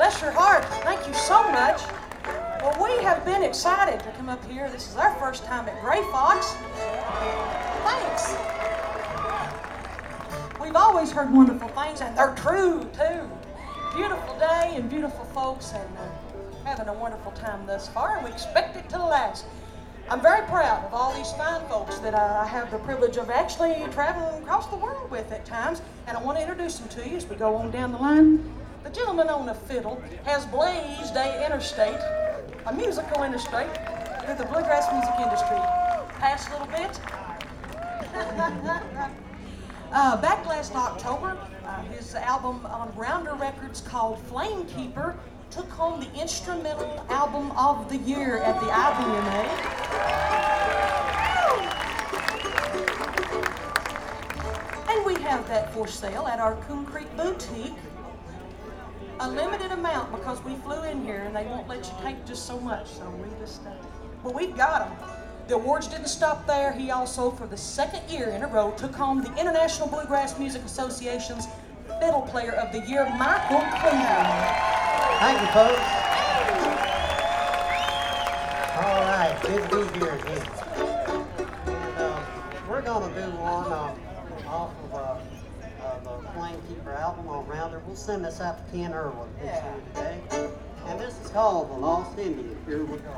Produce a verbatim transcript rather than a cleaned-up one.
bless your heart. Thank you so much. Well, we have been excited to come up here. This is our first time at Gray Fox. Thanks. We've always heard wonderful things, and they're true, too. Beautiful day and beautiful folks, and uh, having a wonderful time thus far, and we expect it to last. I'm very proud of all these fine folks that uh, I have the privilege of actually traveling across the world with at times, and I want to introduce them to you as we go on down the line. The gentleman on the fiddle has blazed a interstate, a musical interstate, through the bluegrass music industry. Pass a little bit. uh, back last October, uh, his album on Rounder Records called Flamekeeper took home the Instrumental Album of the Year at the I B M A. And we have that for sale at our Coon Creek Boutique. A limited amount because we flew in here and they won't let you take just so much, so we just, uh, but we've got them. The awards didn't stop there. He also, for the second year in a row, took home the International Bluegrass Music Association's Fiddle Player of the Year, Michael Cleveland. Thank you, folks. All right, good to be here again. And uh, we're going to do one uh, off of uh, uh, the Flamekeeper album on Rounder. We'll send this out to Ken Irwin this year today. And this is called The Lost Indian. Here we go.